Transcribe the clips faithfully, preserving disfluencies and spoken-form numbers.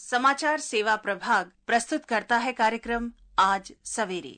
समाचार सेवा प्रभाग प्रस्तुत करता है कार्यक्रम आज सवेरे।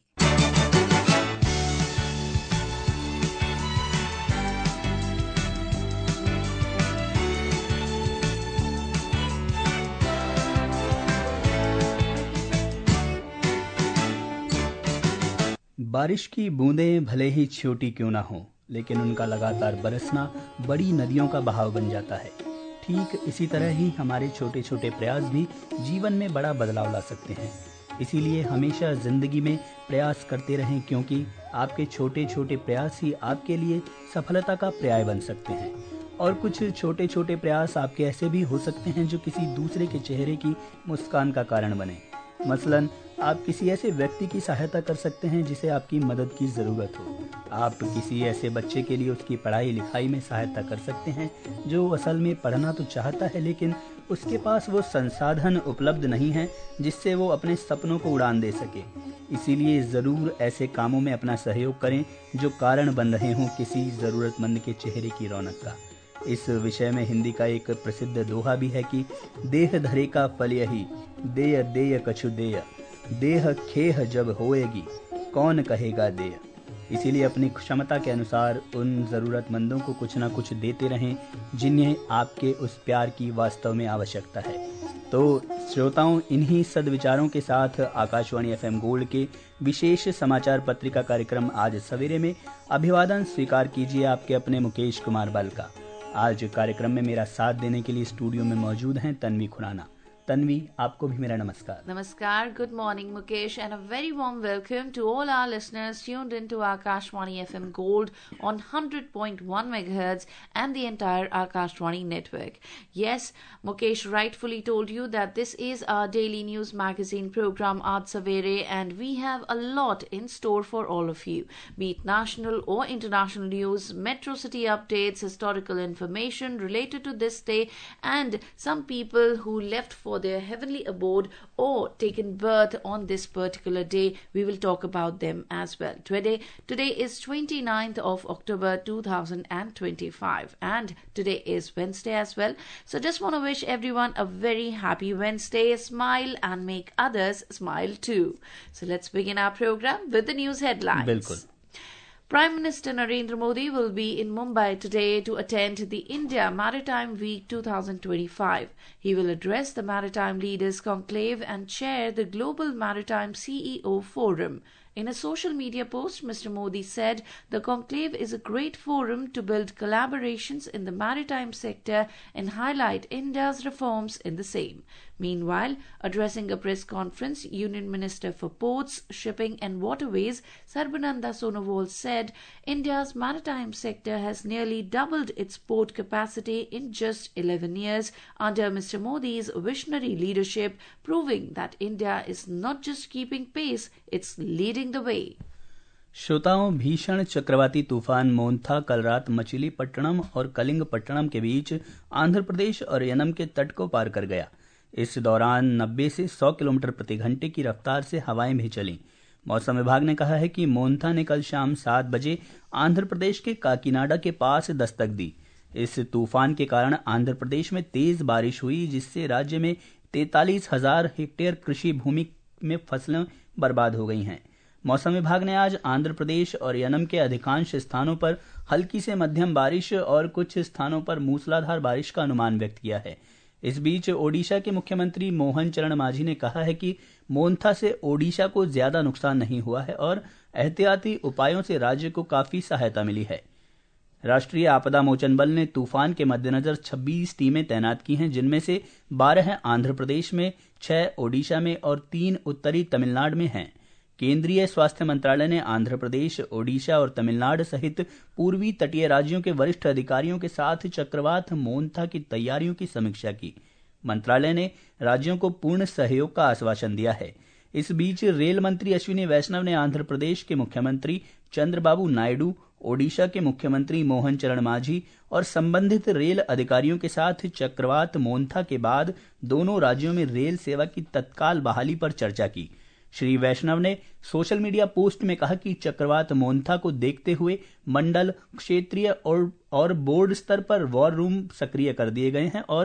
बारिश की बूंदें भले ही छोटी क्यों ना हो, लेकिन उनका लगातार बरसना बड़ी नदियों का बहाव बन जाता है। ठीक इसी तरह ही हमारे छोटे छोटे प्रयास भी जीवन में बड़ा बदलाव ला सकते हैं। इसीलिए हमेशा जिंदगी में प्रयास करते रहें, क्योंकि आपके छोटे छोटे प्रयास ही आपके लिए सफलता का पर्याय बन सकते हैं। और कुछ छोटे छोटे प्रयास आपके ऐसे भी हो सकते हैं जो किसी दूसरे के चेहरे की मुस्कान का कारण बने। मसलन आप किसी ऐसे व्यक्ति की सहायता कर सकते हैं जिसे आपकी मदद की ज़रूरत हो। आप किसी ऐसे बच्चे के लिए उसकी पढ़ाई लिखाई में सहायता कर सकते हैं जो असल में पढ़ना तो चाहता है, लेकिन उसके पास वो संसाधन उपलब्ध नहीं है जिससे वो अपने सपनों को उड़ान दे सके। इसीलिए ज़रूर ऐसे कामों में अपना सहयोग करें जो कारण बन रहे हों किसी ज़रूरतमंद के चेहरे की रौनक का। इस विषय में हिंदी का एक प्रसिद्ध दोहा भी है कि देह धरे का फल यही, देय देय कछु देय, देह खेह जब होएगी कौन कहेगा देय। इसीलिए अपनी क्षमता के अनुसार उन ज़रूरतमंदों को कुछ ना कुछ देते रहें जिन्हें आपके उस प्यार की वास्तव में आवश्यकता है। तो श्रोताओं, इन्हीं सद्विचारों के साथ आकाशवाणी एफएम गोल्ड के विशेष समाचार पत्रिका कार्यक्रम आज सवेरे में अभिवादन स्वीकार कीजिए आपके अपने मुकेश कुमार बल का। आज कार्यक्रम में मेरा साथ देने के लिए स्टूडियो में मौजूद हैं तन्वी खुराना। तन्वी, आपको भी मेरा नमस्कार। Namaskar, good morning Mukesh, and a very warm welcome to all our listeners tuned into Akashwani F M Gold on one hundred point one megahertz and the entire Akashwani network. Yes, Mukesh rightfully told you that this is our daily news magazine program Aaj Savere, and we have a lot in store for all of you. Be it national or international news, metro city updates, historical information related to this day, and some people who left for their heavenly abode or taken birth on this particular day. We will talk about them as well. Today, today is twenty-ninth of October two thousand twenty-five, and today is Wednesday as well. So just want to wish everyone a very happy Wednesday. Smile and make others smile too. So let's begin our program with the news headlines. बिल्कुल। Prime Minister Narendra Modi will be in Mumbai today to attend the India Maritime Week twenty twenty-five. He will address the Maritime Leaders Conclave and chair the Global Maritime C E O Forum. In a social media post, Mister Modi said the conclave is a great forum to build collaborations in the maritime sector and highlight India's reforms in the same. Meanwhile, addressing a press conference, Union Minister for Ports, Shipping and Waterways, Sarbananda Sonowal said India's maritime sector has nearly doubled its port capacity in just eleven years under Mister Modi's visionary leadership, proving that India is not just keeping pace, it's leading the way. श्रोताओं, भीषण चक्रवाती तूफान Montha कल रात मछलीपट्टनम और कलिंगपट्टनम के बीच आंध्र प्रदेश और यनम के तट को पार कर गया। इस दौरान नब्बे से सौ किलोमीटर प्रति घंटे की रफ्तार से हवाएं भी चलीं। मौसम विभाग ने कहा है कि मोन्था ने कल शाम सात बजे आंध्र प्रदेश के काकीनाडा के पास दस्तक दी। इस तूफान के कारण आंध्र प्रदेश में तेज बारिश हुई, जिससे राज्य में तैंतालीस हजार हेक्टेयर कृषि भूमि में फसलें बर्बाद हो गई हैं। मौसम विभाग ने आज आंध्र प्रदेश और यनम के अधिकांश स्थानों पर हल्की से मध्यम बारिश और कुछ स्थानों पर मूसलाधार बारिश का अनुमान व्यक्त किया है। इस बीच ओडिशा के मुख्यमंत्री मोहन चरण मांझी ने कहा है कि मोन्था से ओडिशा को ज्यादा नुकसान नहीं हुआ है और एहतियाती उपायों से राज्य को काफी सहायता मिली है। राष्ट्रीय आपदा मोचन बल ने तूफान के मद्देनजर छब्बीस टीमें तैनात की हैं, जिनमें से बारह आंध्र प्रदेश में, छह ओडिशा में और तीन उत्तरी तमिलनाडु में हैं। केंद्रीय स्वास्थ्य मंत्रालय ने आंध्र प्रदेश, ओडिशा और तमिलनाडु सहित पूर्वी तटीय राज्यों के वरिष्ठ अधिकारियों के साथ चक्रवात मोन्था की तैयारियों की समीक्षा की। मंत्रालय ने राज्यों को पूर्ण सहयोग का आश्वासन दिया है। इस बीच रेल मंत्री अश्विनी वैष्णव ने आंध्र प्रदेश के मुख्यमंत्री चंद्रबाबू नायडू, ओडिशा के मुख्यमंत्री मोहन चरण मांझी और संबंधित रेल अधिकारियों के साथ चक्रवात मोन्था के बाद दोनों राज्यों में रेल सेवा की तत्काल बहाली पर चर्चा की। श्री वैष्णव ने सोशल मीडिया पोस्ट में कहा कि चक्रवात मोन्था को देखते हुए मंडल, क्षेत्रीय और, और बोर्ड स्तर पर वॉर रूम सक्रिय कर दिए गए हैं और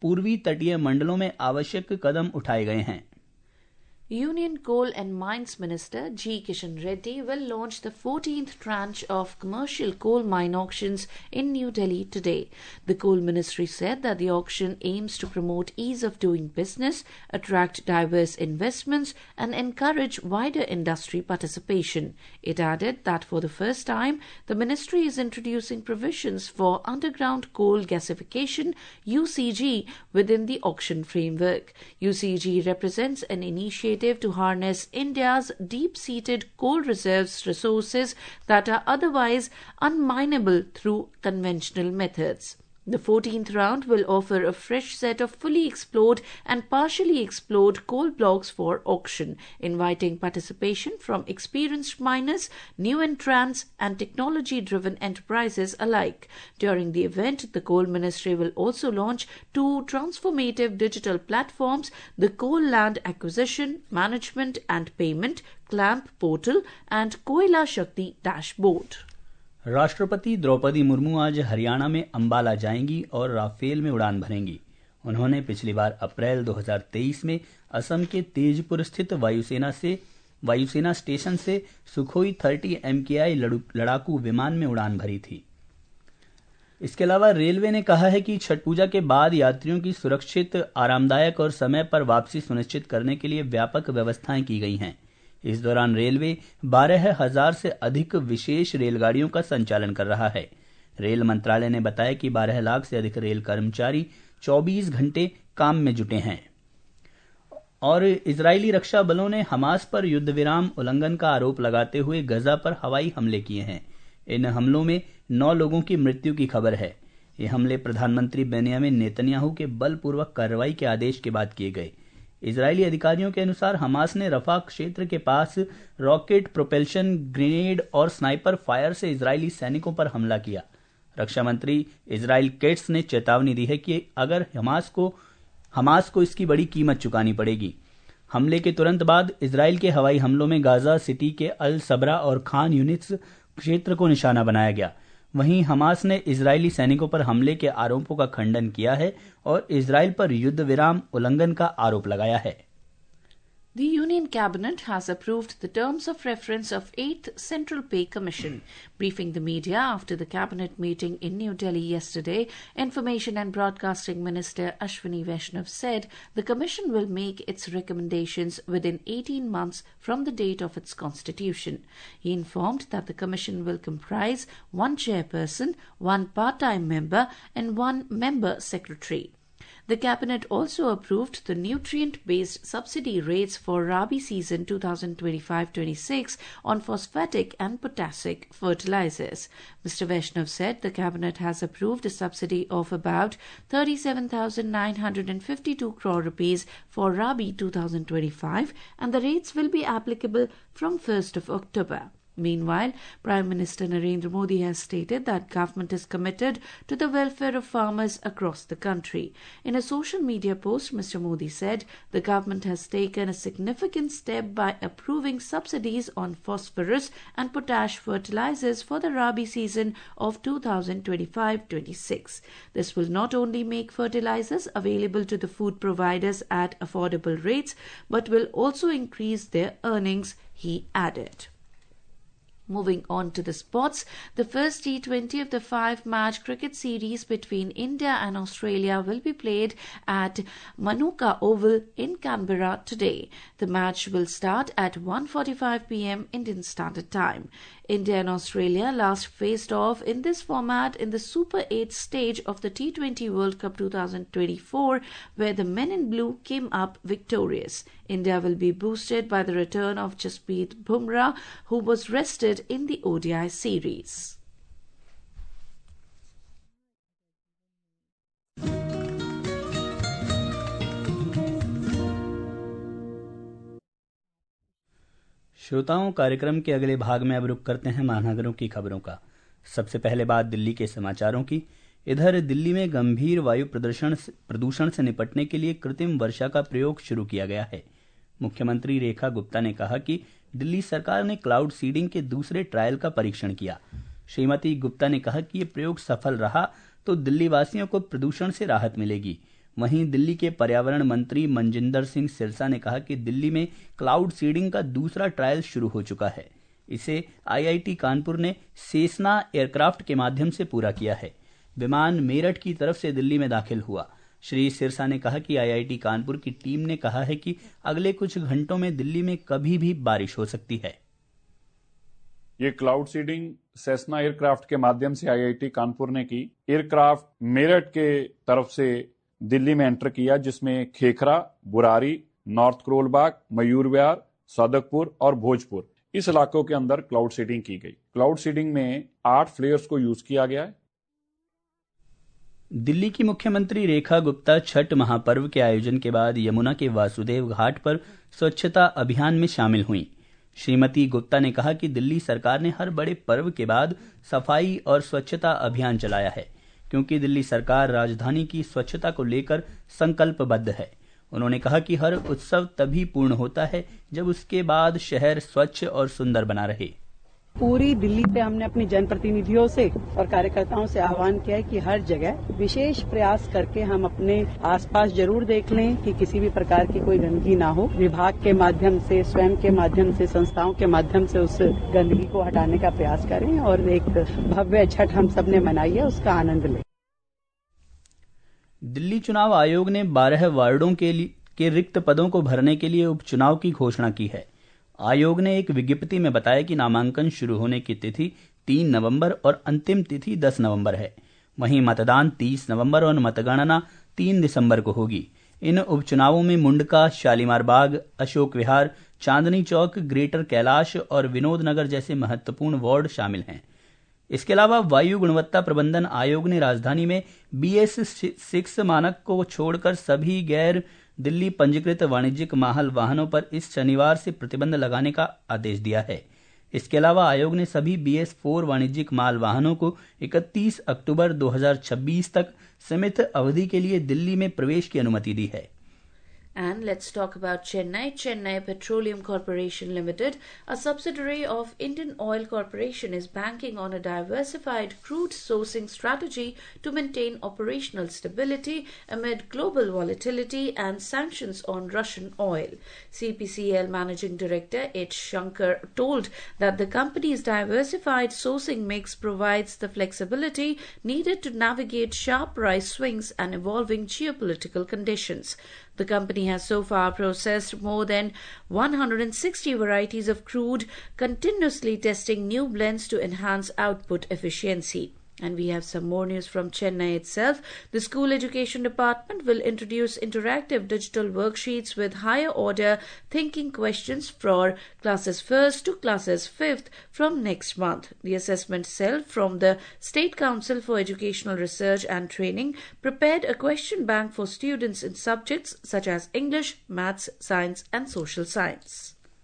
पूर्वी तटीय मंडलों में आवश्यक कदम उठाए गए हैं। Union Coal and Mines Minister G. Kishan Reddy will launch the fourteenth tranche of commercial coal mine auctions in New Delhi today. The Coal Ministry said that the auction aims to promote ease of doing business, attract diverse investments, and encourage wider industry participation. It added that for the first time, the ministry is introducing provisions for underground coal gasification U C G within the auction framework. U C G represents an initiative to harness India's deep-seated coal reserves resources that are otherwise unminable through conventional methods. The fourteenth round will offer a fresh set of fully explored and partially explored coal blocks for auction, inviting participation from experienced miners, new entrants, and technology-driven enterprises alike. During the event, the Coal Ministry will also launch two transformative digital platforms, the Coal Land Acquisition, Management and Payment, CLAMP portal, and Koila Shakti dashboard. राष्ट्रपति द्रौपदी मुर्मू आज हरियाणा में अंबाला जाएंगी और Rafale में उड़ान भरेंगी। उन्होंने पिछली बार अप्रैल दो हज़ार तेईस में असम के तेजपुर स्थित वायुसेना से वायुसेना स्टेशन से सुखोई तीस एम के आई लड़ाकू विमान में उड़ान भरी थी। इसके अलावा रेलवे ने कहा है कि छठ पूजा के बाद यात्रियों की सुरक्षित, आरामदायक और समय पर वापसी सुनिश्चित करने के लिए व्यापक व्यवस्थाएं की गई हैं। इस दौरान रेलवे बारह हजार से अधिक विशेष रेलगाड़ियों का संचालन कर रहा है। रेल मंत्रालय ने बताया कि बारह लाख से अधिक रेल कर्मचारी चौबीस घंटे काम में जुटे हैं। और इजरायली रक्षा बलों ने हमास पर युद्ध विराम उल्लंघन का आरोप लगाते हुए गजा पर हवाई हमले किए हैं। इन हमलों में नौ लोगों की मृत्यु की खबर है। ये हमले प्रधानमंत्री बेन्यामिन नेतन्याहू के बलपूर्वक कार्रवाई के आदेश के बाद किए गए। इजरायली अधिकारियों के अनुसार हमास ने रफा क्षेत्र के पास रॉकेट प्रोपेल्शन ग्रेनेड और स्नाइपर फायर से इजरायली सैनिकों पर हमला किया। रक्षा मंत्री इजराइल केट्स ने चेतावनी दी है कि अगर हमास को हमास को इसकी बड़ी कीमत चुकानी पड़ेगी। हमले के तुरंत बाद इजराइल के हवाई हमलों में गाजा सिटी के अल सबरा और खान यूनिस क्षेत्र को निशाना बनाया गया। वहीं हमास ने इजरायली सैनिकों पर हमले के आरोपों का खंडन किया है और इजराइल पर युद्ध विराम उल्लंघन का आरोप लगाया है। The Union Cabinet has approved the terms of reference of eighth Central Pay Commission. Briefing the media after the Cabinet meeting in New Delhi yesterday, Information and Broadcasting Minister Ashwini Vaishnav said the Commission will make its recommendations within eighteen months from the date of its constitution. He informed that the Commission will comprise one chairperson, one part-time member and one member secretary. The Cabinet also approved the nutrient-based subsidy rates for Rabi season twenty twenty-five twenty-six on phosphatic and potassic fertilizers. Mister Vaishnav said the Cabinet has approved a subsidy of about thirty-seven thousand nine hundred fifty-two crore rupees for Rabi twenty twenty-five and the rates will be applicable from first of October. Meanwhile, Prime Minister Narendra Modi has stated that government is committed to the welfare of farmers across the country. In a social media post, Mister Modi said the government has taken a significant step by approving subsidies on phosphorus and potash fertilizers for the Rabi season of twenty twenty-five twenty-six. This will not only make fertilizers available to the food providers at affordable rates, but will also increase their earnings, he added. Moving on to the sports, the first T twenty of the five-match cricket series between India and Australia will be played at Manuka Oval in Canberra today. The match will start at one forty-five p m Indian Standard Time. India and Australia last faced off in this format in the Super eight stage of the T twenty World Cup twenty twenty-four, where the men in blue came up victorious. India will be boosted by the return of Jasprit Bumrah, who was rested in the O D I series. श्रोताओं, कार्यक्रम के अगले भाग में अब रुक करते हैं महानगरों की खबरों का। सबसे पहले बात दिल्ली के समाचारों की। इधर दिल्ली में गंभीर वायु प्रदूषण प्रदूषण से निपटने के लिए कृत्रिम वर्षा का प्रयोग शुरू किया गया है। मुख्यमंत्री रेखा गुप्ता ने कहा कि दिल्ली सरकार ने क्लाउड सीडिंग के दूसरे ट्रायल का परीक्षण किया। श्रीमती गुप्ता ने कहा कि ये प्रयोग सफल रहा तो दिल्ली वासियों को प्रदूषण से राहत मिलेगी। वहीं दिल्ली के पर्यावरण मंत्री मनजिंदर सिंह सिरसा ने कहा कि दिल्ली में क्लाउड सीडिंग का दूसरा ट्रायल शुरू हो चुका है। इसे आईआईटी कानपुर ने सेसना एयरक्राफ्ट के माध्यम से पूरा किया है। विमान मेरठ की तरफ से दिल्ली में दाखिल हुआ। श्री सिरसा ने कहा कि आईआईटी कानपुर की टीम ने कहा है कि अगले कुछ घंटों में दिल्ली में कभी भी बारिश हो सकती है। ये क्लाउड सीडिंग सेसना एयरक्राफ्ट के माध्यम से आईआईटी कानपुर ने की। एयरक्राफ्ट मेरठ के तरफ से दिल्ली में एंटर किया, जिसमें खेखरा, बुरारी, नॉर्थ करोलबाग, मयूर विहार, सदकपुर और भोजपुर इस इलाकों के अंदर क्लाउड सीडिंग की गई। क्लाउड सीडिंग में आठ फ्लेयर्स को यूज किया गया है। दिल्ली की मुख्यमंत्री रेखा गुप्ता छठ महापर्व के आयोजन के बाद यमुना के वासुदेव घाट पर स्वच्छता अभियान में शामिल हुई। श्रीमती गुप्ता ने कहा कि दिल्ली सरकार ने हर बड़े पर्व के बाद सफाई और स्वच्छता अभियान चलाया है, क्योंकि दिल्ली सरकार राजधानी की स्वच्छता को लेकर संकल्पबद्ध है। उन्होंने कहा कि हर उत्सव तभी पूर्ण होता है जब उसके बाद शहर स्वच्छ और सुंदर बना रहे। पूरी दिल्ली पे हमने अपनी जनप्रतिनिधियों से और कार्यकर्ताओं से आह्वान किया है कि हर जगह विशेष प्रयास करके हम अपने आसपास जरूर देख लें कि किसी भी प्रकार की कोई गंदगी ना हो। विभाग के माध्यम से, स्वयं के माध्यम से, संस्थाओं के माध्यम से उस गंदगी को हटाने का प्रयास करें और एक भव्य छठ हम सब ने मनाई है, उसका आनंद लें। दिल्ली चुनाव आयोग ने बारह वार्डों के लिए के रिक्त पदों को भरने के लिए उपचुनाव की घोषणा की है। आयोग ने एक विज्ञप्ति में बताया कि नामांकन शुरू होने की तिथि तीन नवंबर और अंतिम तिथि दस नवंबर है। वहीं मतदान तीस नवंबर और मतगणना तीन दिसंबर को होगी। इन उपचुनावों में मुंडका, शालीमार बाग, अशोक विहार, चांदनी चौक, ग्रेटर कैलाश और विनोद नगर जैसे महत्वपूर्ण वार्ड शामिल हैं। इसके अलावा वायु गुणवत्ता प्रबंधन आयोग ने राजधानी में बीएस सिक्स मानक को छोड़कर सभी गैर दिल्ली पंजीकृत वाणिज्यिक माल वाहनों पर इस शनिवार से प्रतिबंध लगाने का आदेश दिया है। इसके अलावा आयोग ने सभी बीएस फोर वाणिज्यिक माल वाहनों को इकतीस अक्टूबर दो हज़ार छब्बीस तक सीमित अवधि के लिए दिल्ली में प्रवेश की अनुमति दी है। And let's talk about Chennai. Chennai Petroleum Corporation Limited, a subsidiary of Indian Oil Corporation, is banking on a diversified crude sourcing strategy to maintain operational stability amid global volatility and sanctions on Russian oil. C P C L Managing Director H. Shankar told that the company's diversified sourcing mix provides the flexibility needed to navigate sharp price swings and evolving geopolitical conditions. The company has so far processed more than one hundred sixty varieties of crude, continuously testing new blends to enhance output efficiency. And we have some more news from Chennai itself. The school education department will introduce interactive digital worksheets with higher order thinking questions for classes first to classes fifth from next month. The assessment cell from the State Council for Educational Research and Training prepared a question bank for students in subjects such as English, Maths, Science and Social Science.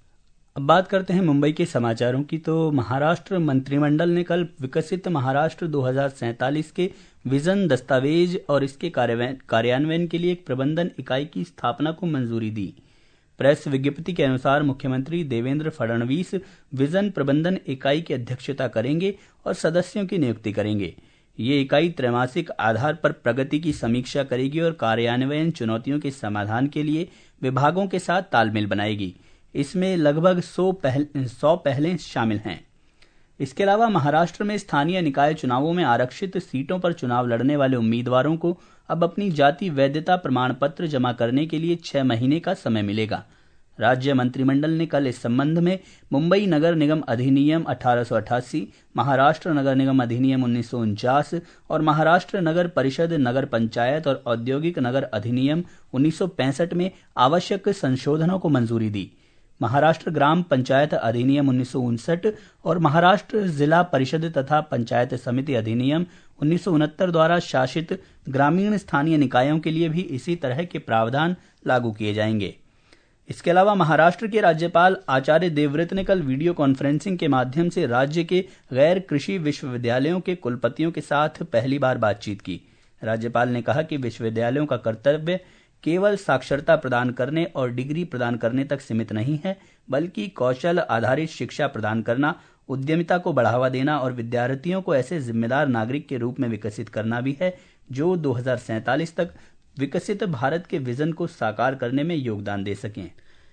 अब बात करते हैं मुंबई के समाचारों की। तो महाराष्ट्र मंत्रिमंडल ने कल विकसित महाराष्ट्र दो हज़ार सैंतालीस के विजन दस्तावेज और इसके कार्यान्वयन के लिए एक प्रबंधन इकाई की स्थापना को मंजूरी दी। प्रेस विज्ञप्ति के अनुसार मुख्यमंत्री देवेंद्र फडणवीस विजन प्रबंधन इकाई की अध्यक्षता करेंगे और सदस्यों की नियुक्ति करेंगे। ये इकाई त्रैमासिक आधार पर प्रगति की समीक्षा करेगी और कार्यान्वयन चुनौतियों के समाधान के लिए विभागों के साथ तालमेल बनाएगी। इसमें लगभग सौ पहल, सौ पहलें शामिल हैं। इसके अलावा महाराष्ट्र में स्थानीय निकाय चुनावों में आरक्षित सीटों पर चुनाव लड़ने वाले उम्मीदवारों को अब अपनी जाति वैधता प्रमाण पत्र जमा करने के लिए छह महीने का समय मिलेगा। राज्य मंत्रिमंडल ने कल इस संबंध में मुंबई नगर निगम अधिनियम अठारह सौ अठासी, महाराष्ट्र नगर निगम अधिनियम उन्नीस सौ उनचास और महाराष्ट्र नगर परिषद नगर पंचायत और औद्योगिक नगर अधिनियम उन्नीस सौ पैंसठ में आवश्यक संशोधनों को मंजूरी दी। महाराष्ट्र ग्राम पंचायत अधिनियम उन्नीस सौ उनसठ और महाराष्ट्र जिला परिषद तथा पंचायत समिति अधिनियम उन्नीस सौ उनहत्तर द्वारा शासित ग्रामीण स्थानीय निकायों के लिए भी इसी तरह के प्रावधान लागू किए जाएंगे। इसके अलावा महाराष्ट्र के राज्यपाल आचार्य देवव्रत ने कल वीडियो कॉन्फ्रेंसिंग के माध्यम से राज्य के गैर कृषि विश्वविद्यालयों के कुलपतियों के साथ पहली बार बातचीत की। राज्यपाल ने कहा कि विश्वविद्यालयों का कर्तव्य केवल साक्षरता प्रदान करने और डिग्री प्रदान करने तक सीमित नहीं है, बल्कि कौशल आधारित शिक्षा प्रदान करना, उद्यमिता को बढ़ावा देना और विद्यार्थियों को ऐसे जिम्मेदार नागरिक के रूप में विकसित करना भी है जो दो हज़ार सैंतालीस तक विकसित भारत के विजन को साकार करने में योगदान दे सकें।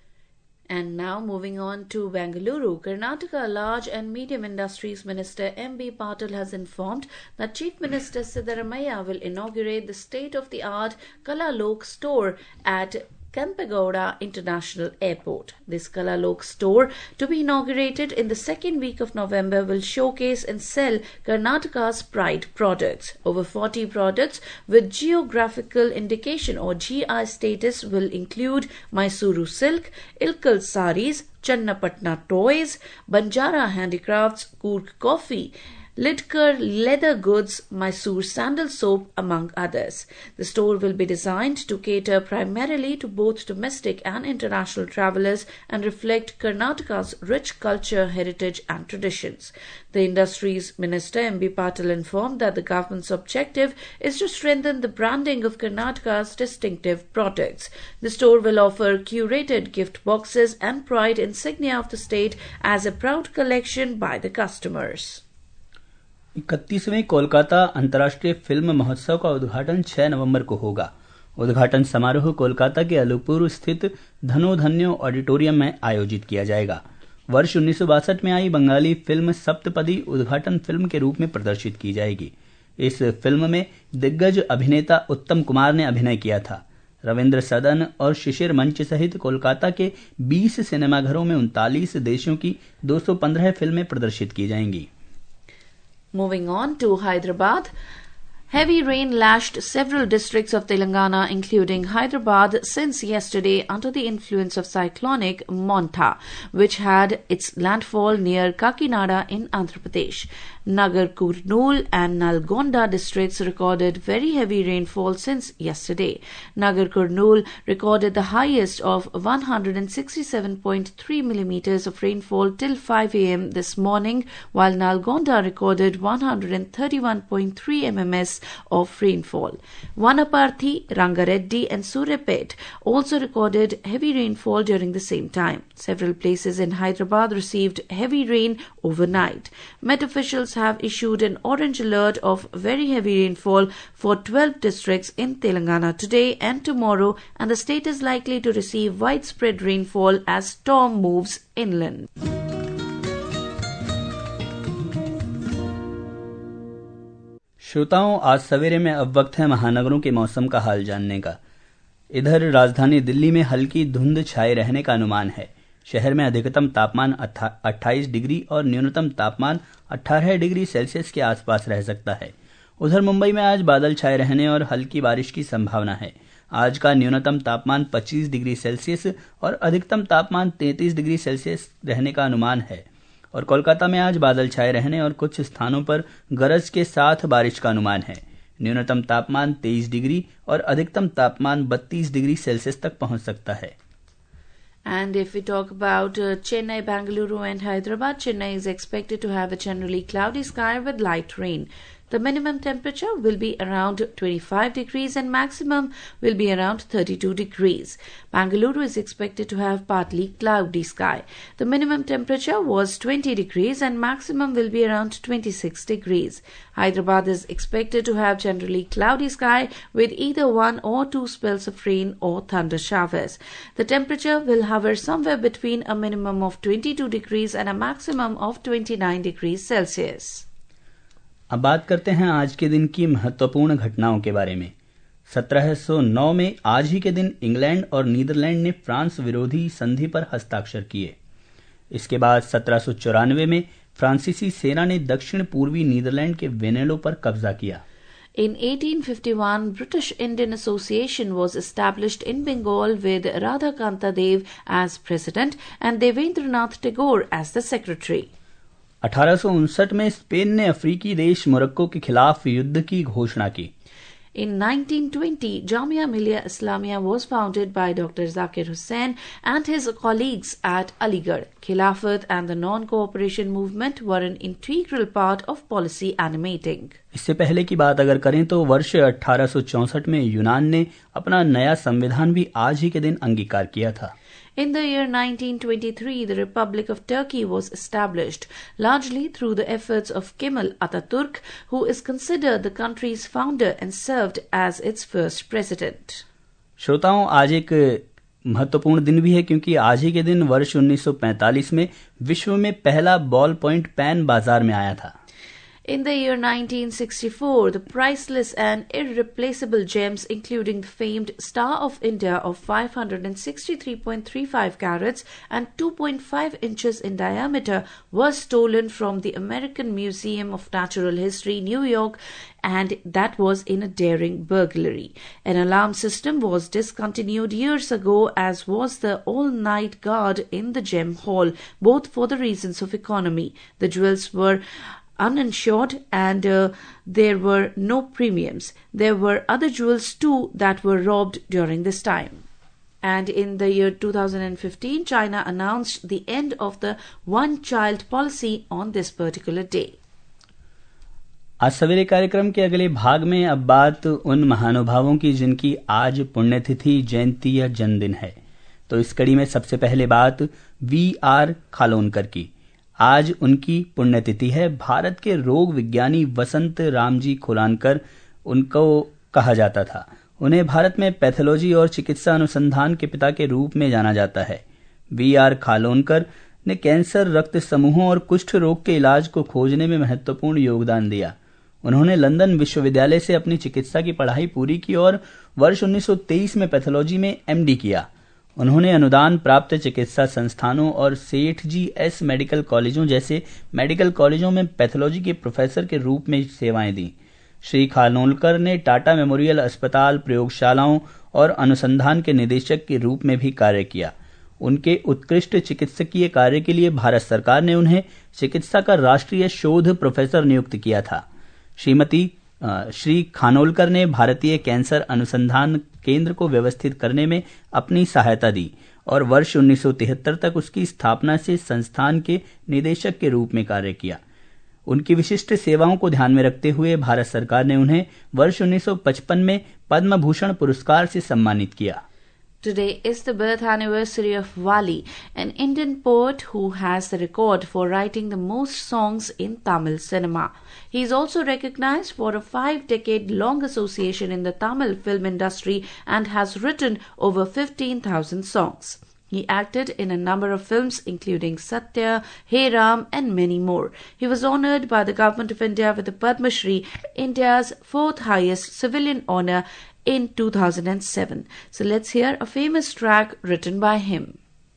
And now moving on to Bengaluru, Karnataka Large and Medium Industries Minister M B Patil has informed that Chief Minister Siddaramaiah will inaugurate the state-of-the-art Kalalok store at Kempegowda International Airport. This Kalalok store, to be inaugurated in the second week of November, will showcase and sell Karnataka's pride products. Over forty products with geographical indication or G I status will include Mysuru silk, Ilkal saris, Channapatna toys, Banjara handicrafts, Coorg coffee, Lidkar leather goods, Mysore sandal soap, among others. The store will be designed to cater primarily to both domestic and international travelers and reflect Karnataka's rich culture, heritage and traditions. The Industries Minister M B Patil informed that the government's objective is to strengthen the branding of Karnataka's distinctive products. The store will offer curated gift boxes and pride insignia of the state as a proud collection by the customers. इकतीसवें Kolkata अंतर्राष्ट्रीय film महोत्सव का उद्घाटन छह नवंबर को होगा। उद्घाटन समारोह कोलकाता के अलूपुर स्थित धनोधन्यो ऑडिटोरियम में आयोजित किया जाएगा। वर्ष उन्नीस सौ बासठ में आई बंगाली फिल्म सप्तपदी उद्घाटन फिल्म के रूप में प्रदर्शित की जाएगी। इस फिल्म में दिग्गज अभिनेता उत्तम कुमार ने अभिनय किया था। रविंद्र सदन और शिशिर मंच सहित कोलकाता के बीस सिनेमाघरों में उनतालीस देशों की दो सौ पंद्रह फिल्में प्रदर्शित की जाएंगी। Moving on to Hyderabad, heavy rain lashed several districts of Telangana, including Hyderabad, since yesterday under the influence of cyclonic Montha, which had its landfall near Kakinada in Andhra Pradesh. Nagar Kurnool and Nalgonda districts recorded very heavy rainfall since yesterday. Nagar Kurnool recorded the highest of one hundred sixty-seven point three millimeters of rainfall till five a m this morning, while Nalgonda recorded one hundred thirty-one point three millimeters of rainfall. Vanaparthi, Rangareddy and Surepet also recorded heavy rainfall during the same time. Several places in Hyderabad received heavy rain overnight. Met officials have issued an orange alert of very heavy rainfall for twelve districts in Telangana today and tomorrow, and the state is likely to receive widespread rainfall as storm moves inland. श्रोताओं, आज सवेरे में अब वक्त है महानगरों के मौसम का हाल जानने का। इधर राजधानी दिल्ली में हल्की धुंध छाए रहने का अनुमान है। शहर में अधिकतम तापमान अट्ठाईस डिग्री और न्यूनतम तापमान अठारह डिग्री सेल्सियस के आसपास रह सकता है। उधर मुंबई में आज बादल छाए रहने और हल्की बारिश की संभावना है। आज का न्यूनतम तापमान पच्चीस डिग्री सेल्सियस और अधिकतम तापमान तैंतीस डिग्री सेल्सियस रहने का अनुमान है। और कोलकाता में आज बादल छाए रहने और कुछ स्थानों पर गरज के साथ बारिश का अनुमान है। न्यूनतम तापमान तेईस डिग्री और अधिकतम तापमान बत्तीस डिग्री सेल्सियस तक पहुंच सकता है। And if we talk about uh, Chennai, Bengaluru and Hyderabad, Chennai is expected to have a generally cloudy sky with light rain. The minimum temperature will be around twenty-five degrees and maximum will be around thirty-two degrees. Bengaluru is expected to have partly cloudy sky. The minimum temperature was twenty degrees and maximum will be around twenty-six degrees. Hyderabad is expected to have generally cloudy sky with either one or two spells of rain or thunder showers. The temperature will hover somewhere between a minimum of twenty-two degrees and a maximum of twenty-nine degrees Celsius. अब बात करते हैं आज के दिन की महत्वपूर्ण घटनाओं के बारे में। सत्रह सौ नौ में आज ही के दिन इंग्लैंड और नीदरलैंड ने फ्रांस विरोधी संधि पर हस्ताक्षर किए। इसके बाद सत्रह सौ चौरानवे में फ्रांसीसी सेना ने दक्षिण पूर्वी नीदरलैंड के वेनेलो पर कब्जा किया। In eighteen fifty-one, British Indian Association was established in Bengal with Radhakanta Dev as president and Devendranath Tagore as the secretary. अठारह सौ उनसठ में स्पेन ने अफ्रीकी देश मोरक्को के खिलाफ युद्ध की घोषणा की। In nineteen twenty, Jamia Millia Islamia was founded by Doctor Zakir Hussain and his colleagues at Aligarh. Khilafat and the non-cooperation movement were an integral part of policy animating. इससे पहले की बात अगर करें तो वर्ष अठारह सौ चौसठ में यूनान ने अपना नया संविधान भी आज ही के दिन अंगीकार किया था। In the year nineteen twenty-three, the Republic of Turkey was established, largely through the efforts of Kemal Atatürk, who is considered the country's founder and served as its first president. श्रोताओं, आज एक महत्वपूर्ण दिन भी है क्योंकि आज ही के दिन वर्ष उन्नीस सौ पैंतालीस में विश्व में पहला बॉल पॉइंट पेन बाजार में आया था। In the year nineteen sixty-four, the priceless and irreplaceable gems, including the famed Star of India of five hundred sixty-three point three five carats and two point five inches in diameter, were stolen from the American Museum of Natural History, New York, and that was in a daring burglary. An alarm system was discontinued years ago, as was the all-night guard in the gem hall, both for the reasons of economy. The jewels were uninsured and uh, there were no premiums. There were other jewels too that were robbed during this time. And in the year two thousand fifteen, China announced the end of the one-child policy on this particular day. आज सवेरे कार्यक्रम के अगले भाग में अब बात उन महानुभावों की जिनकी आज पुण्यतिथि, जयंती या जन्मदिन है। तो इस कड़ी में सबसे पहले बात वी आर खालोनकर की। आज उनकी पुण्यतिथि है। भारत के रोग विज्ञानी वसंत रामजी खोलानकर उनको कहा जाता था। उन्हें भारत में पैथोलॉजी और चिकित्सा अनुसंधान के पिता के रूप में जाना जाता है। वी आर खालोनकर ने कैंसर, रक्त समूहों और कुष्ठ रोग के इलाज को खोजने में महत्वपूर्ण योगदान दिया। उन्होंने लंदन विश्वविद्यालय से अपनी चिकित्सा की पढ़ाई पूरी की और वर्ष उन्नीस सौ तेईस में पैथोलॉजी में एमडी किया। उन्होंने अनुदान प्राप्त चिकित्सा संस्थानों और सेठ जी एस मेडिकल कॉलेजों जैसे मेडिकल कॉलेजों में पैथोलॉजी के प्रोफेसर के रूप में सेवाएं दी। श्री खानोलकर ने टाटा मेमोरियल अस्पताल, प्रयोगशालाओं और अनुसंधान के निदेशक के रूप में भी कार्य किया। उनके उत्कृष्ट चिकित्सकीय कार्य के लिए भारत सरकार ने उन्हें चिकित्सा का राष्ट्रीय शोध प्रोफेसर नियुक्त किया था। श्रीमती श्री खानोलकर ने भारतीय कैंसर अनुसंधान केंद्र को व्यवस्थित करने में अपनी सहायता दी और वर्ष उन्नीस सौ तिहत्तर तक उसकी स्थापना से संस्थान के निदेशक के रूप में कार्य किया। उनकी विशिष्ट सेवाओं को ध्यान में रखते हुए भारत सरकार ने उन्हें वर्ष उन्नीस सौ पचपन में पद्म भूषण पुरस्कार से सम्मानित किया। Today is the birth anniversary of Wali, an Indian poet who has the record for writing the most songs in Tamil cinema. He is also recognized for a five-decade-long association in the Tamil film industry and has written over fifteen thousand songs. He acted in a number of films including Satya, Hey Ram and many more. He was honoured by the Government of India with the Padma Shri, India's fourth highest civilian honour, in two thousand seven. So let's hear a famous track written by him.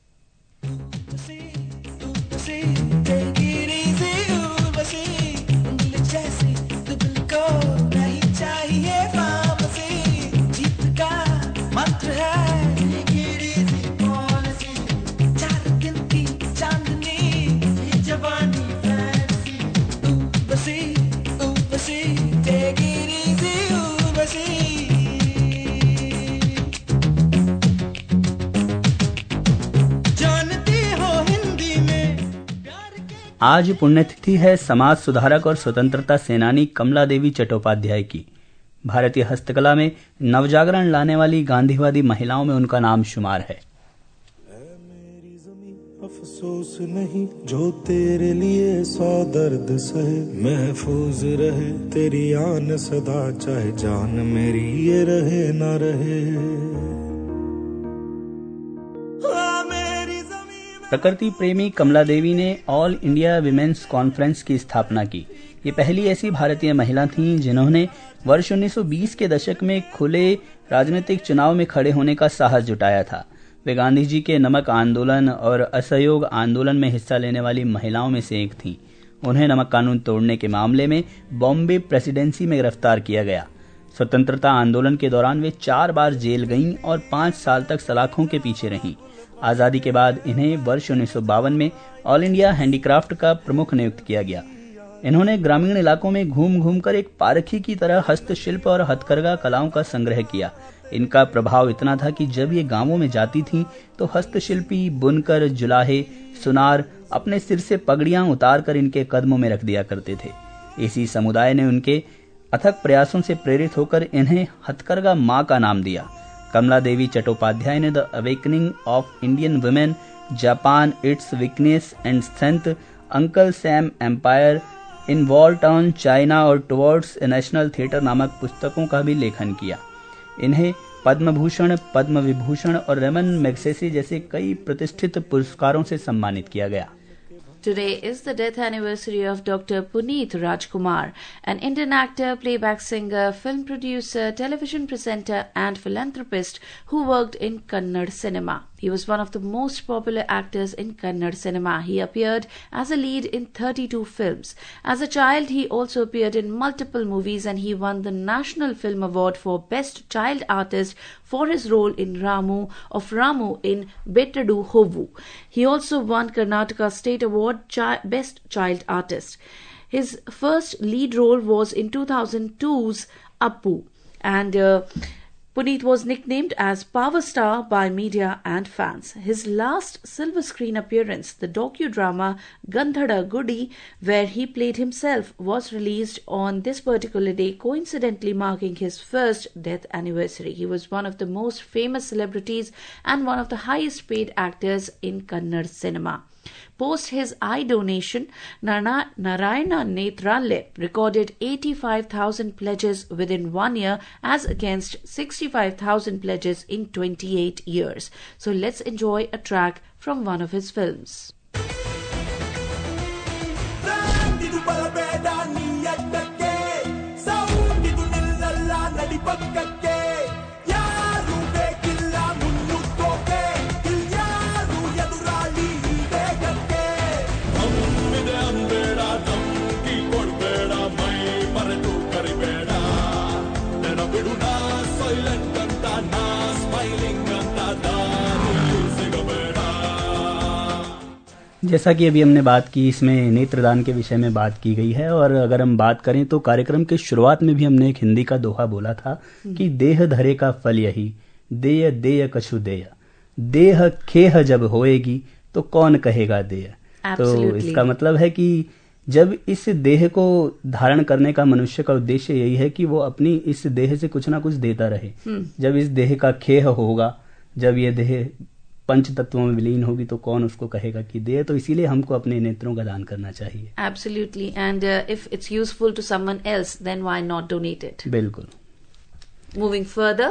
आज पुण्यतिथि है समाज सुधारक और स्वतंत्रता सेनानी कमला देवी चट्टोपाध्याय की। भारतीय हस्तकला में नवजागरण लाने वाली गांधीवादी महिलाओं में उनका नाम शुमार है। मेरी ज़मीं अफसोस नहीं जो तेरे लिए सौ दर्द सहे, महफूज रहे तेरी आन सदा, चाहे जान मेरी ये रहे ना रहे। प्रकृति प्रेमी कमला देवी ने ऑल इंडिया विमेन्स कॉन्फ्रेंस की स्थापना की। ये पहली ऐसी भारतीय महिला थीं जिन्होंने वर्ष उन्नीस सौ बीस के दशक में खुले राजनीतिक चुनाव में खड़े होने का साहस जुटाया था। वे गांधी जी के नमक आंदोलन और असहयोग आंदोलन में हिस्सा लेने वाली महिलाओं में से एक थीं। उन्हें नमक कानून तोड़ने के मामले में बॉम्बे प्रेसिडेंसी में गिरफ्तार किया गया। स्वतंत्रता आंदोलन के दौरान वे चार बार जेल गईं और पांच साल तक सलाखों के पीछे रहीं। आजादी के बाद इन्हें वर्ष उन्नीस सौ बावन में ऑल इंडिया हैंडीक्राफ्ट का प्रमुख नियुक्त किया गया। इन्होंने ग्रामीण इलाकों में घूम घूम कर एक पारखी की तरह हस्तशिल्प और हथकरघा कलाओं का संग्रह किया। इनका प्रभाव इतना था कि जब ये गांवों में जाती थीं तो हस्तशिल्पी बुनकर, जुलाहे, सुनार अपने सिर से पगड़ियां उतार कर इनके कदमों में रख दिया करते थे। इसी समुदाय ने उनके अथक प्रयासों से प्रेरित होकर इन्हें हथकरघा मां का नाम दिया। कमला देवी चट्टोपाध्याय ने the awakening of Indian women, Japan, its weakness and strength, uncle Sam empire, in war town, China और टुवर्ड्स ए नेशनल थिएटर नामक पुस्तकों का भी लेखन किया। इन्हें पद्म भूषण, पद्म विभूषण और रेमन मैगसेसे जैसे कई प्रतिष्ठित पुरस्कारों से सम्मानित किया गया। Today is the death anniversary of Doctor Puneet Rajkumar, an Indian actor, playback singer, film producer, television presenter and philanthropist who worked in Kannada cinema. He was one of the most popular actors in Kannada cinema. He appeared as a lead in thirty-two films. As a child, he also appeared in multiple movies and he won the National Film Award for Best Child Artist for his role in Ramu of Ramu in Bettadu Hovu. He also won Karnataka State Award Chi- Best Child Artist. His first lead role was in two thousand two's Appu, and uh, Puneet was nicknamed as Power Star by media and fans. His last silver screen appearance, the docudrama Gandhada Gudi, where he played himself, was released on this particular day, coincidentally marking his first death anniversary. He was one of the most famous celebrities and one of the highest paid actors in Kannada cinema. Post his eye donation, Nana- Narayana Netralaya recorded eighty-five thousand pledges within one year as against sixty-five thousand pledges in twenty-eight years. So let's enjoy a track from one of his films. जैसा कि अभी हमने बात की, इसमें नेत्रदान के विषय में बात की गई है। और अगर हम बात करें तो कार्यक्रम के शुरुआत में भी हमने एक हिंदी का दोहा बोला था कि देह धरे का फल यही, देय देय कछु देय, देह खेह जब होएगी तो कौन कहेगा देय। तो इसका मतलब है कि जब इस देह को धारण करने का मनुष्य का उद्देश्य यही है कि वो अपनी इस देह से कुछ ना कुछ देता रहे। जब इस देह का खेह होगा, जब ये देह पंच तत्वों में विलीन होगी तो कौन उसको कहेगा कि दे। तो इसीलिए हमको अपने नेत्रों का दान करना चाहिए। Absolutely, and uh, if it's useful to someone else, then why not donate it? बिल्कुल। Moving further,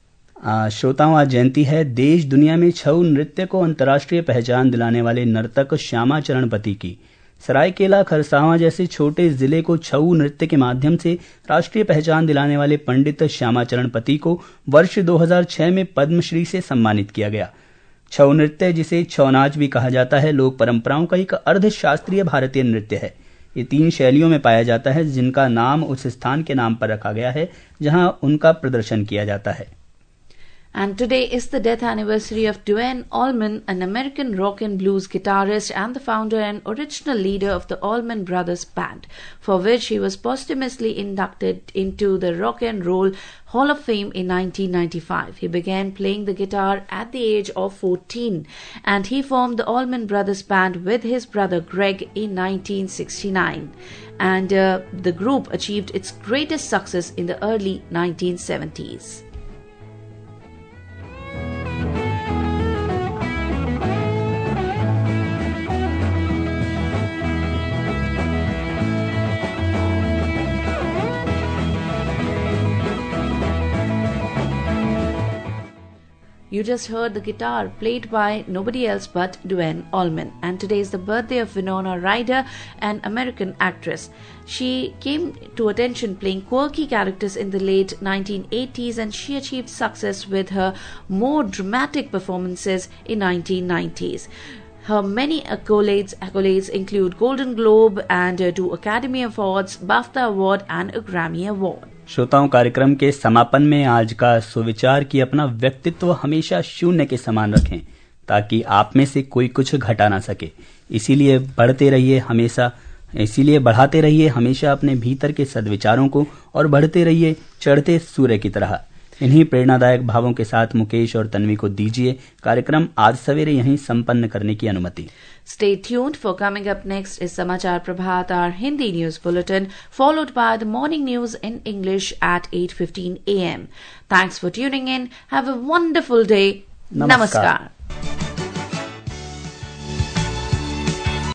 श्रोताओं, आज जयंती है देश दुनिया में छऊ नृत्य को अंतर्राष्ट्रीय पहचान दिलाने वाले नर्तक श्यामा चरणपति की। सरायकेला, खरसावां जैसे छोटे जिले को छऊ नृत्य के माध्यम से राष्ट्रीय पहचान दिलाने वाले पंडित श्यामा चरणपति को वर्ष दो हज़ार छह में पद्मश्री से सम्मानित किया गया। छऊ नृत्य, जिसे छौ नाच भी कहा जाता है, लोक परंपराओं का एक अर्ध शास्त्रीय भारतीय नृत्य है। ये तीन शैलियों में पाया जाता है, जिनका नाम उस स्थान के नाम पर रखा गया है जहां उनका प्रदर्शन किया जाता है। And today is the death anniversary of Duane Allman, an American rock and blues guitarist and the founder and original leader of the Allman Brothers Band, for which he was posthumously inducted into the Rock and Roll Hall of Fame in nineteen ninety-five. He began playing the guitar at the age of fourteen, and he formed the Allman Brothers Band with his brother Greg in nineteen sixty-nine. And uh, the group achieved its greatest success in the early nineteen seventies. You just heard the guitar played by nobody else but Duane Allman. And today is the birthday of Winona Ryder, an American actress. She came to attention playing quirky characters in the late nineteen eighties, and she achieved success with her more dramatic performances in nineteen nineties. Her many accolades, accolades include Golden Globe and uh, two Academy Awards, BAFTA Award and a Grammy Award. श्रोताओं, कार्यक्रम के समापन में आज का सुविचार कि अपना व्यक्तित्व हमेशा शून्य के समान रखें ताकि आप में से कोई कुछ घटा ना सके। इसीलिए बढ़ते रहिए हमेशा इसीलिए बढ़ाते रहिए हमेशा अपने भीतर के सद्विचारों को और बढ़ते रहिए चढ़ते सूर्य की तरह। इन्हीं प्रेरणादायक भावों के साथ मुकेश और तन्वी को दीजिए कार्यक्रम आज सवेरे यहीं संपन्न करने की अनुमति। Stay tuned for coming up next is Samachar Prabhat, our Hindi news bulletin, followed by the morning news in English at eight fifteen a m. Thanks for tuning in. Have a wonderful day. Namaskar. Namaskar.